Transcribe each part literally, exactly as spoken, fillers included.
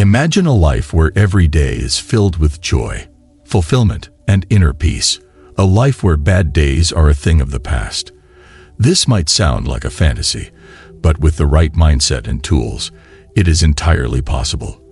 Imagine a life where every day is filled with joy, fulfillment, and inner peace. A life where bad days are a thing of the past. This might sound like a fantasy, but with the right mindset and tools, it is entirely possible.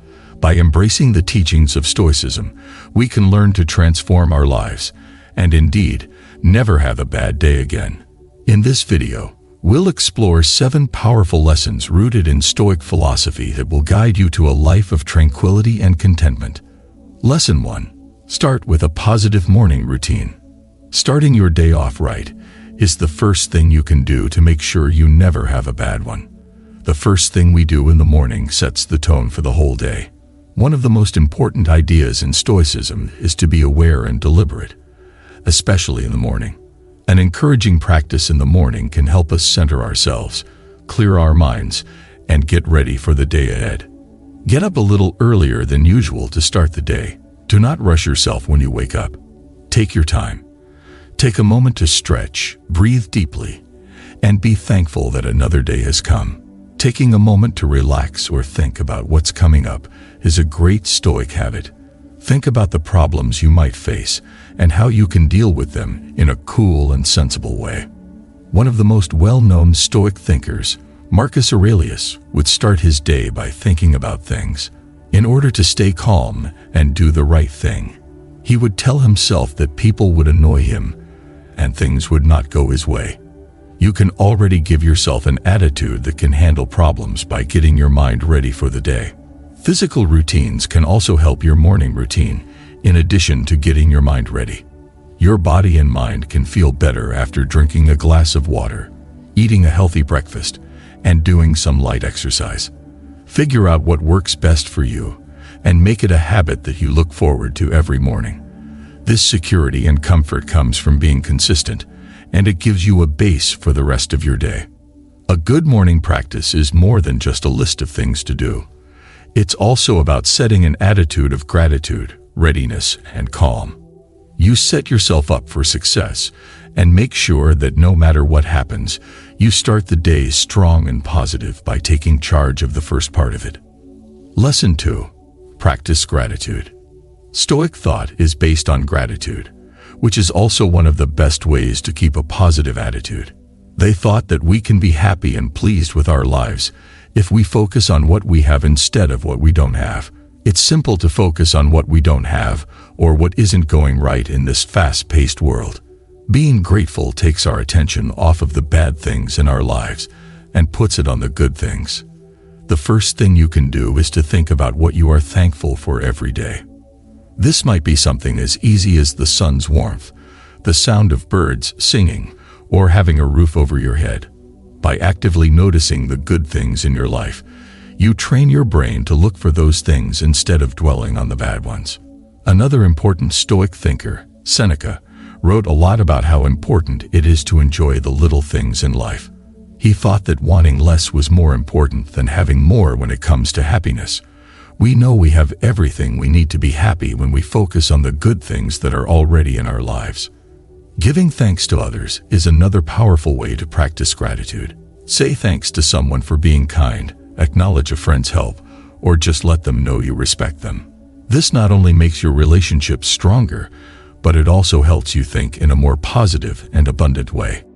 By embracing the teachings of Stoicism, we can learn to transform our lives and indeed never have a bad day again. In this video, we'll explore seven powerful lessons rooted in Stoic philosophy that will guide you to a life of tranquility and contentment. Lesson one. Start with a positive morning routine. Starting your day off right is the first thing you can do to make sure you never have a bad one. The first thing we do in the morning sets the tone for the whole day. One of the most important ideas in Stoicism is to be aware and deliberate, especially in the morning. An encouraging practice in the morning can help us center ourselves, clear our minds, and get ready for the day ahead. Get up a little earlier than usual to start the day. Do not rush yourself when you wake up. Take your time. Take a moment to stretch, breathe deeply, and be thankful that another day has come. Taking a moment to relax or think about what's coming up is a great Stoic habit. Think about the problems you might face and how you can deal with them in a cool and sensible way. One of the most well-known Stoic thinkers, Marcus Aurelius, would start his day by thinking about things. In order to stay calm and do the right thing, he would tell himself that people would annoy him and things would not go his way. You can already give yourself an attitude that can handle problems by getting your mind ready for the day. Physical routines can also help your morning routine, in addition to getting your mind ready. Your body and mind can feel better after drinking a glass of water, eating a healthy breakfast, and doing some light exercise. Figure out what works best for you and make it a habit that you look forward to every morning. This security and comfort comes from being consistent, and it gives you a base for the rest of your day. A good morning practice is more than just a list of things to do. It's also about setting an attitude of gratitude, readiness, and calm. You set yourself up for success and make sure that no matter what happens, you start the day strong and positive by taking charge of the first part of it. Lesson two. Practice gratitude. Stoic thought is based on gratitude, which is also one of the best ways to keep a positive attitude. They thought that we can be happy and pleased with our lives if we focus on what we have instead of what we don't have. It's simple to focus on what we don't have or what isn't going right in this fast-paced world. Being grateful takes our attention off of the bad things in our lives and puts it on the good things. The first thing you can do is to think about what you are thankful for every day. This might be something as easy as the sun's warmth, the sound of birds singing, or having a roof over your head. By actively noticing the good things in your life, you train your brain to look for those things instead of dwelling on the bad ones. Another important Stoic thinker, Seneca, wrote a lot about how important it is to enjoy the little things in life. He thought that wanting less was more important than having more when it comes to happiness. We know we have everything we need to be happy when we focus on the good things that are already in our lives. Giving thanks to others is another powerful way to practice gratitude. Say thanks to someone for being kind, acknowledge a friend's help, or just let them know you respect them. This not only makes your relationships stronger, but it also helps you think in a more positive and abundant way.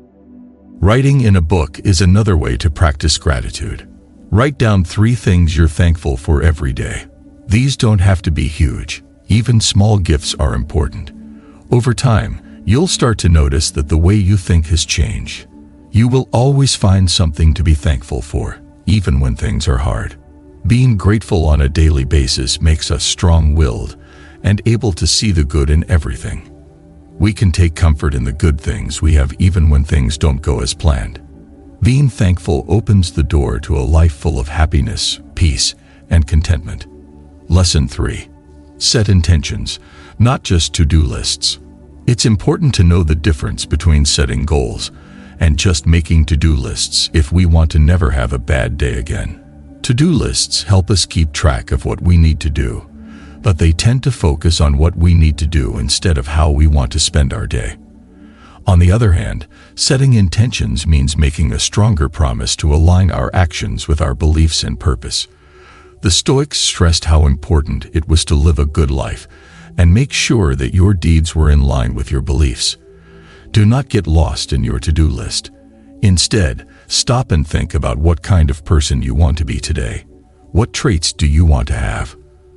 Writing in a book is another way to practice gratitude. Write down three things you're thankful for every day. These don't have to be huge. Even small gifts are important. Over time, you'll start to notice that the way you think has changed. You will always find something to be thankful for, even when things are hard. Being grateful on a daily basis makes us strong-willed and able to see the good in everything. We can take comfort in the good things we have even when things don't go as planned. Being thankful opens the door to a life full of happiness, peace, and contentment. Lesson three. Set intentions, not just to-do lists. It's important to know the difference between setting goals and just making to-do lists if we want to never have a bad day again. To-do lists help us keep track of what we need to do, but they tend to focus on what we need to do instead of how we want to spend our day. On the other hand, setting intentions means making a stronger promise to align our actions with our beliefs and purpose. The Stoics stressed how important it was to live a good life and make sure that your deeds were in line with your beliefs. Do not get lost in your to-do list. Instead, stop and think about what kind of person you want to be today. What traits do you want to have?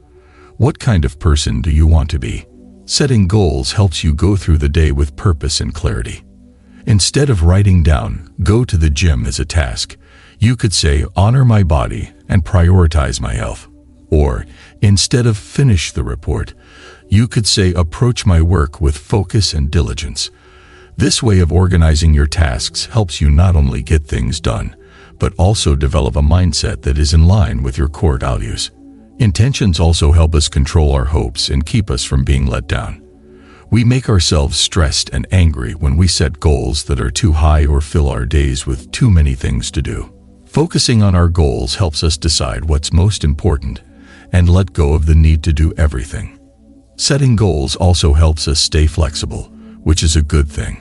What kind of person do you want to be? Setting goals helps you go through the day with purpose and clarity. Instead of writing down, "Go to the gym" as a task, you could say, "Honor my body and prioritize my health." Or, instead of "Finish the report," you could say, "Approach my work with focus and diligence." This way of organizing your tasks helps you not only get things done, but also develop a mindset that is in line with your core values. Intentions also help us control our hopes and keep us from being let down. We make ourselves stressed and angry when we set goals that are too high or fill our days with too many things to do. Focusing on our goals helps us decide what's most important and let go of the need to do everything. Setting goals also helps us stay flexible, which is a good thing.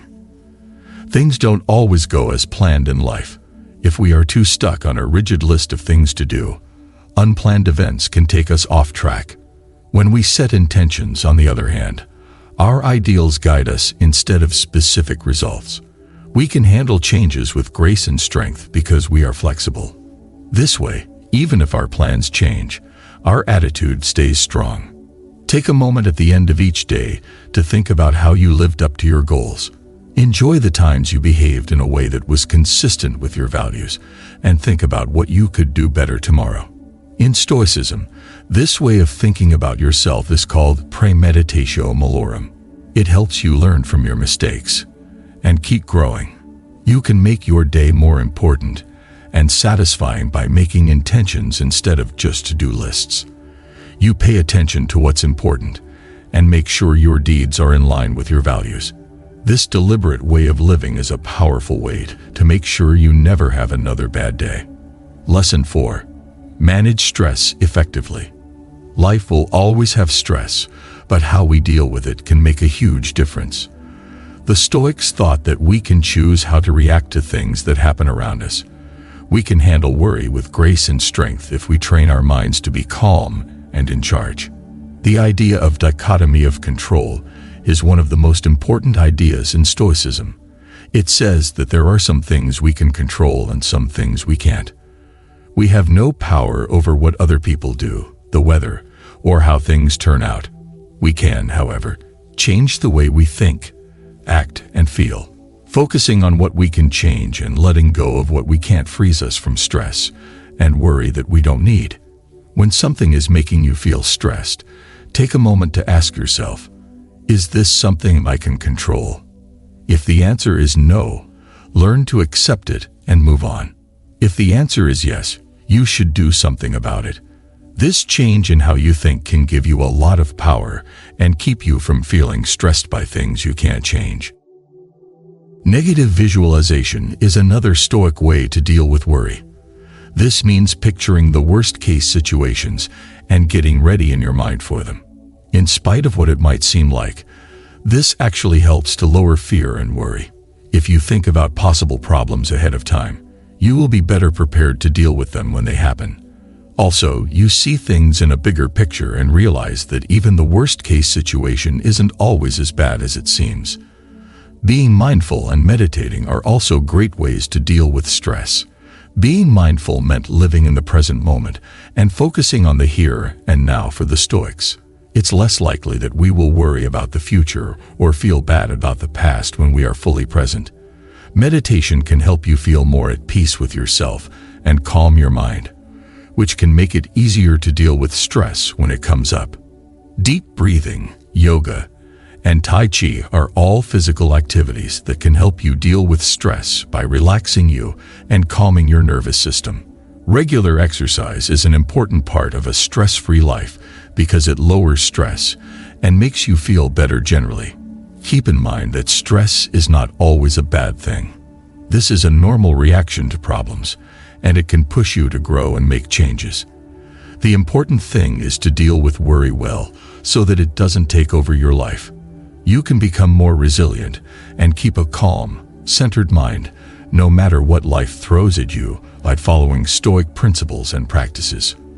Things don't always go as planned in life. If we are too stuck on a rigid list of things to do, unplanned events can take us off track. When we set intentions, on the other hand, our ideals guide us instead of specific results. We can handle changes with grace and strength because we are flexible. This way, even if our plans change, our attitude stays strong. Take a moment at the end of each day to think about how you lived up to your goals. Enjoy the times you behaved in a way that was consistent with your values, and think about what you could do better tomorrow. In Stoicism, this way of thinking about yourself is called premeditatio malorum. It helps you learn from your mistakes and keep growing. You can make your day more important and satisfying by making intentions instead of just to-do lists. You pay attention to what's important and make sure your deeds are in line with your values. This deliberate way of living is a powerful way to make sure you never have another bad day. Lesson four. Manage stress effectively. Life will always have stress, but how we deal with it can make a huge difference. The Stoics thought that we can choose how to react to things that happen around us. We can handle worry with grace and strength if we train our minds to be calm and in charge. The idea of dichotomy of control is one of the most important ideas in Stoicism. It says that there are some things we can control and some things we can't. We have no power over what other people do, the weather, or how things turn out. We can, however, change the way we think, act, and feel. Focusing on what we can change and letting go of what we can't frees us from stress and worry that we don't need. When something is making you feel stressed, take a moment to ask yourself, is this something I can control? If the answer is no, learn to accept it and move on. If the answer is yes, you should do something about it. This change in how you think can give you a lot of power and keep you from feeling stressed by things you can't change. Negative visualization is another Stoic way to deal with worry. This means picturing the worst-case situations and getting ready in your mind for them. In spite of what it might seem like, this actually helps to lower fear and worry. If you think about possible problems ahead of time, you will be better prepared to deal with them when they happen. Also, you see things in a bigger picture and realize that even the worst-case situation isn't always as bad as it seems. Being mindful and meditating are also great ways to deal with stress. Being mindful meant living in the present moment and focusing on the here and now for the Stoics. It's less likely that we will worry about the future or feel bad about the past when we are fully present. Meditation can help you feel more at peace with yourself and calm your mind, which can make it easier to deal with stress when it comes up. Deep breathing, yoga, and Tai Chi are all physical activities that can help you deal with stress by relaxing you and calming your nervous system. Regular exercise is an important part of a stress-free life because it lowers stress and makes you feel better generally. Keep in mind that stress is not always a bad thing. This is a normal reaction to problems, and it can push you to grow and make changes. The important thing is to deal with worry well so that it doesn't take over your life. You can become more resilient and keep a calm, centered mind no matter what life throws at you by following Stoic principles and practices.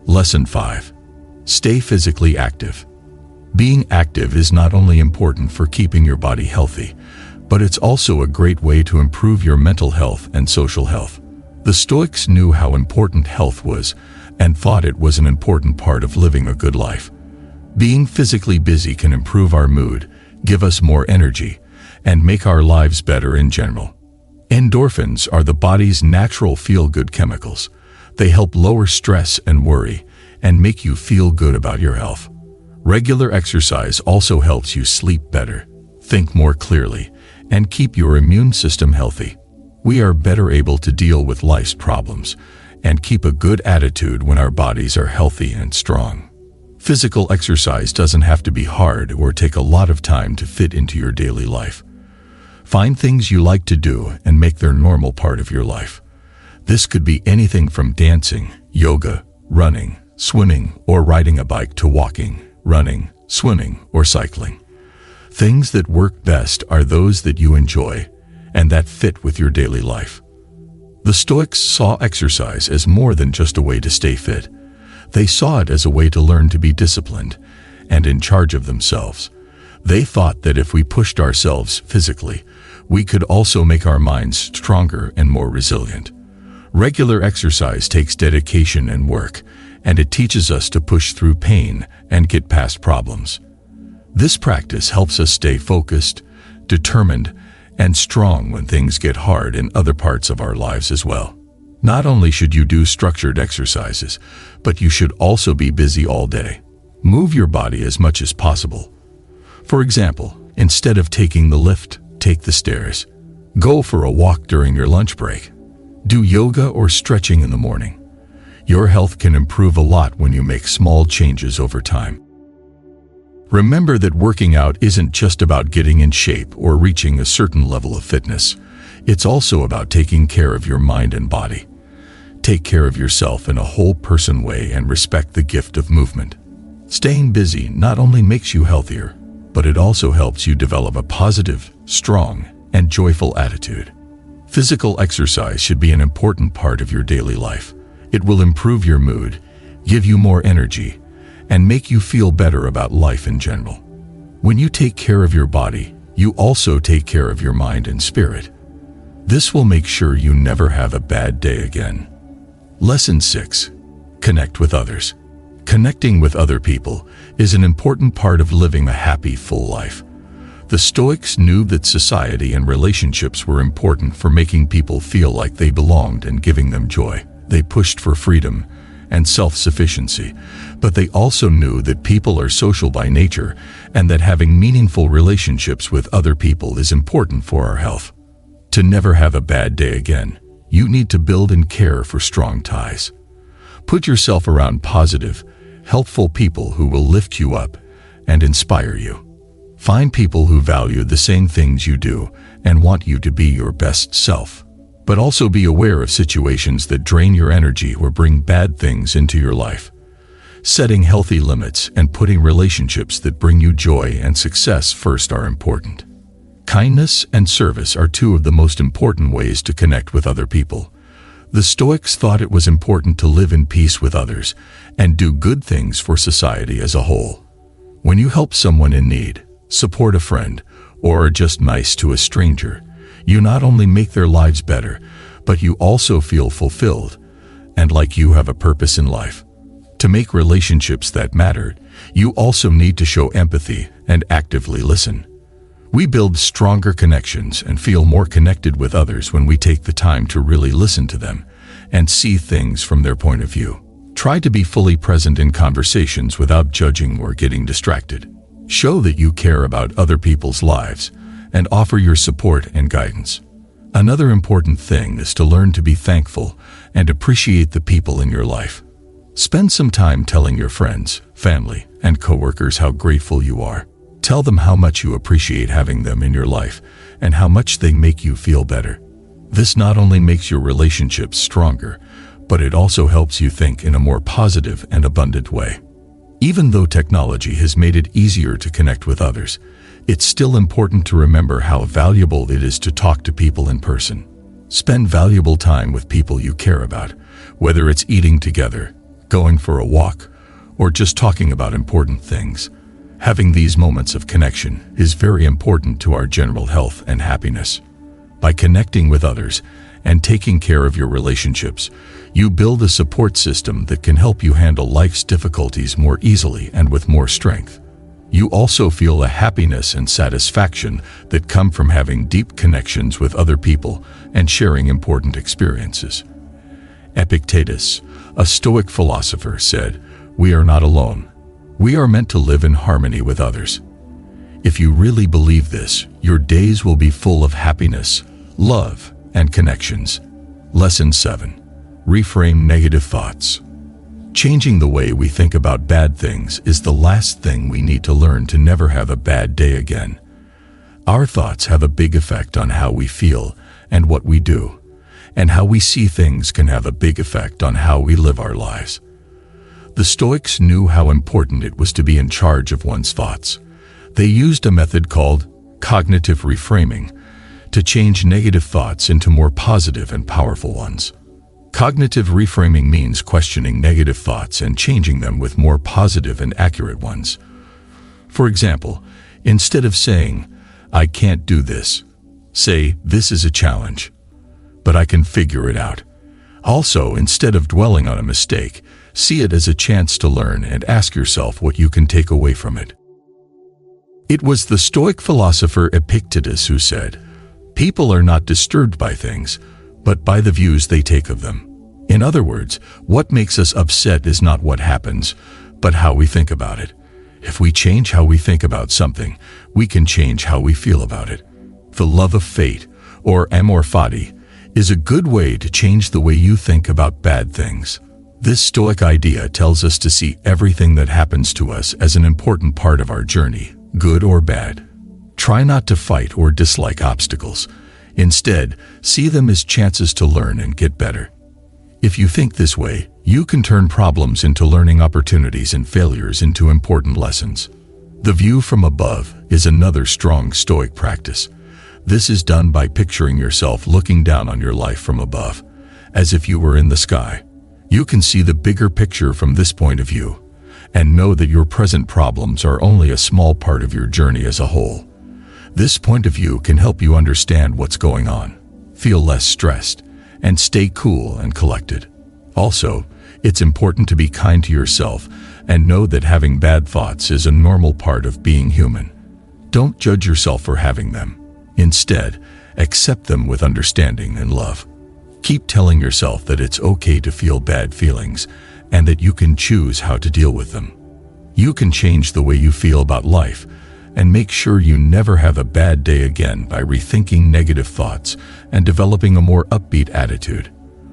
Lesson five. Stay physically active. Being active is not only important for keeping your body healthy, but it's also a great way to improve your mental health and social health. The Stoics knew how important health was and thought it was an important part of living a good life. Being physically busy can improve our mood, give us more energy, and make our lives better in general. Endorphins are the body's natural feel-good chemicals. They help lower stress and worry and make you feel good about your health. Regular exercise also helps you sleep better, think more clearly, and keep your immune system healthy. We are better able to deal with life's problems and keep a good attitude when our bodies are healthy and strong. Physical exercise doesn't have to be hard or take a lot of time to fit into your daily life. Find things you like to do and make their normal part of your life. This could be anything from dancing, yoga, running, swimming, or riding a bike to walking, running, swimming, or cycling. Things that work best are those that you enjoy and that fit with your daily life. The Stoics saw exercise as more than just a way to stay fit. They saw it as a way to learn to be disciplined and in charge of themselves. They thought that if we pushed ourselves physically, we could also make our minds stronger and more resilient. Regular exercise takes dedication and work, and it teaches us to push through pain and get past problems. This practice helps us stay focused, determined, and strong when things get hard in other parts of our lives as well. Not only should you do structured exercises, but you should also be busy all day. Move your body as much as possible. For example, instead of taking the lift, take the stairs. Go for a walk during your lunch break. Do yoga or stretching in the morning. Your health can improve a lot when you make small changes over time. Remember that working out isn't just about getting in shape or reaching a certain level of fitness. It's also about taking care of your mind and body. Take care of yourself in a whole person way and respect the gift of movement. Staying busy not only makes you healthier, but it also helps you develop a positive, strong, and joyful attitude. Physical exercise should be an important part of your daily life. It will improve your mood, give you more energy, and make you feel better about life in general. When you take care of your body, you also take care of your mind and spirit. This will make sure you never have a bad day again. Lesson six. Connect with others. Connecting with other people is an important part of living a happy, full life. The Stoics knew that society and relationships were important for making people feel like they belonged and giving them joy. They pushed for freedom and self-sufficiency, but they also knew that people are social by nature and that having meaningful relationships with other people is important for our health. To never have a bad day again, you need to build and care for strong ties. Put yourself around positive, helpful people who will lift you up and inspire you. Find people who value the same things you do and want you to be your best self. But also be aware of situations that drain your energy or bring bad things into your life. Setting healthy limits and putting relationships that bring you joy and success first are important. Kindness and service are two of the most important ways to connect with other people. The Stoics thought it was important to live in peace with others and do good things for society as a whole. When you help someone in need, support a friend, or are just nice to a stranger, you not only make their lives better, but you also feel fulfilled and like you have a purpose in life. To make relationships that matter, you also need to show empathy and actively listen. We build stronger connections and feel more connected with others when we take the time to really listen to them and see things from their point of view. Try to be fully present in conversations without judging or getting distracted. Show that you care about other people's lives and offer your support and guidance. Another important thing is to learn to be thankful and appreciate the people in your life. Spend some time telling your friends, family, and coworkers how grateful you are. Tell them how much you appreciate having them in your life and how much they make you feel better. This not only makes your relationships stronger, but it also helps you think in a more positive and abundant way. Even though technology has made it easier to connect with others, it's still important to remember how valuable it is to talk to people in person. Spend valuable time with people you care about, whether it's eating together, going for a walk, or just talking about important things. Having these moments of connection is very important to our general health and happiness. By connecting with others and taking care of your relationships, you build a support system that can help you handle life's difficulties more easily and with more strength. You also feel a happiness and satisfaction that come from having deep connections with other people and sharing important experiences. Epictetus, a Stoic philosopher, said, "We are not alone. We are meant to live in harmony with others." If you really believe this, your days will be full of happiness, love, and connections. Lesson seven. Reframe negative thoughts. Changing the way we think about bad things is the last thing we need to learn to never have a bad day again. Our thoughts have a big effect on how we feel and what we do, and how we see things can have a big effect on how we live our lives. The Stoics knew how important it was to be in charge of one's thoughts. They used a method called cognitive reframing to change negative thoughts into more positive and powerful ones. Cognitive reframing means questioning negative thoughts and changing them with more positive and accurate ones. For example, instead of saying, "I can't do this," say, "This is a challenge, but I can figure it out." Also, instead of dwelling on a mistake, see it as a chance to learn and ask yourself what you can take away from it. It was the Stoic philosopher Epictetus who said, "People are not disturbed by things, but by the views they take of them." In other words, what makes us upset is not what happens, but how we think about it. If we change how we think about something, we can change how we feel about it. The love of fate, or amor fati, is a good way to change the way you think about bad things. This Stoic idea tells us to see everything that happens to us as an important part of our journey, good or bad. Try not to fight or dislike obstacles. Instead, see them as chances to learn and get better. If you think this way, you can turn problems into learning opportunities and failures into important lessons. The view from above is another strong Stoic practice. This is done by picturing yourself looking down on your life from above, as if you were in the sky. You can see the bigger picture from this point of view, and know that your present problems are only a small part of your journey as a whole. This point of view can help you understand what's going on, feel less stressed, and stay cool and collected. Also, it's important to be kind to yourself and know that having bad thoughts is a normal part of being human. Don't judge yourself for having them. Instead, accept them with understanding and love. Keep telling yourself that it's okay to feel bad feelings and that you can choose how to deal with them. You can change the way you feel about life and make sure you never have a bad day again by rethinking negative thoughts and developing a more upbeat attitude.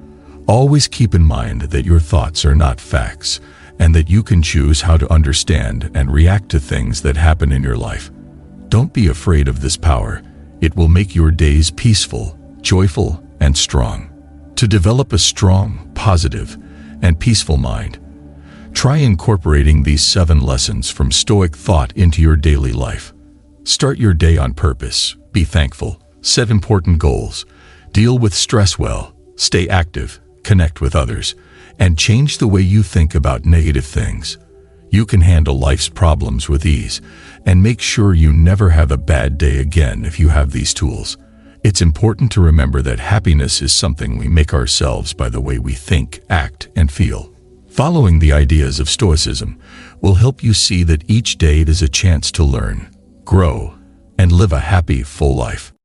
Always keep in mind that your thoughts are not facts and that you can choose how to understand and react to things that happen in your life. Don't be afraid of this power. It will make your days peaceful, joyful, and strong. To develop a strong, positive, and peaceful mind, try incorporating these seven lessons from Stoic thought into your daily life. Start your day on purpose, be thankful, set important goals, deal with stress well, stay active, connect with others, and change the way you think about negative things. You can handle life's problems with ease and make sure you never have a bad day again if you have these tools. It's important to remember that happiness is something we make ourselves by the way we think, act, and feel. Following the ideas of Stoicism will help you see that each day is a chance to learn, grow, and live a happy, full life.